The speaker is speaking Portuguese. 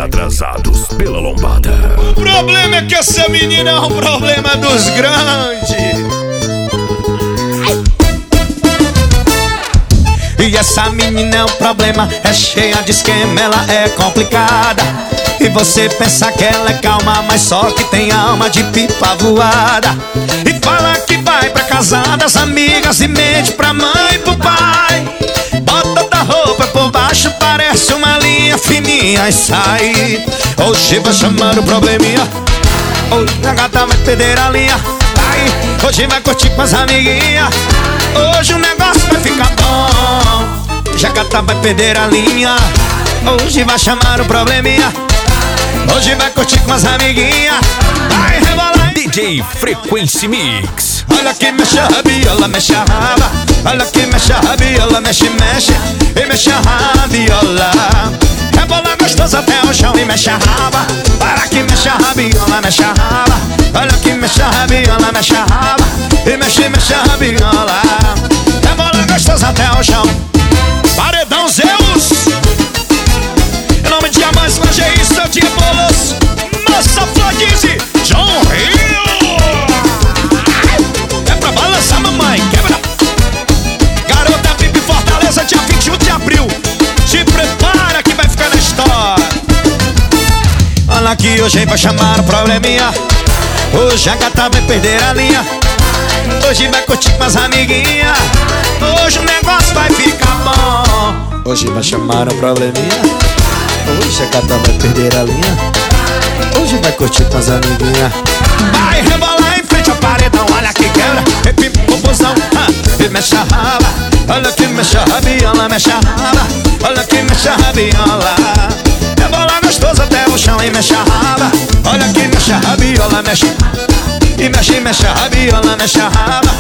atrasados pela lombada. O problema é que essa menina é um problema dos grandes. E essa menina é um problema, é cheia de esquema, ela é complicada. E você pensa que ela é calma, mas só que tem alma de pipa voada. E fala que vai pra casa das amigas e mente pra mãe e pro pai. Bota da roupa por baixo, parece uma linha fininha e sai. Hoje vai chamar o probleminha, hoje a gata vai perder a linha. Ai, hoje vai curtir com as amiguinhas, hoje o negócio vai ficar bom. Já a gata vai perder a linha, hoje vai chamar o probleminha, hoje vai curtir com as amiguinhas, vai rebolar. DJ Frequency Mix. Olha que mexe a rabiola, mexe a raba. Olha que mexe a rabiola, mexe, mexe. E mexe a rabiola, rebola gostoso até o chão e mexe a raba. Para que mexe a rabiola, mexe a raba. Olha que mexe a rabiola, mexe a raba. E mexe, mexe a rabiola, rebola gostoso até o chão. Paredão Zeus, em nome de Diamantes, Magei, seu dia bolos, Massa Flodize, John Rio. É pra balançar, mamãe, quebra. Garota Pipe Fortaleza, dia 21 de abril. Se prepara que vai ficar na história. Olha que hoje vai chamar o probleminha, hoje a gata vai perder a linha, hoje vai curtir com as amiguinhas, hoje o negócio vai ficar bom. Hoje vai chamar o probleminha, hoje a gata vai perder a linha, hoje vai curtir com as amiguinhas. Vai rebolar em frente ao paredão, olha que quebra, repipa confusão, e mexe a raba. Olha que mexe a rabiola, mexe a raba. Olha que mexe a rabiola, rebola gostoso até o chão e mexe a raba. Olha que mexe a rabiola, mexe. E mexe, mexe a rabiola, mexe a raba.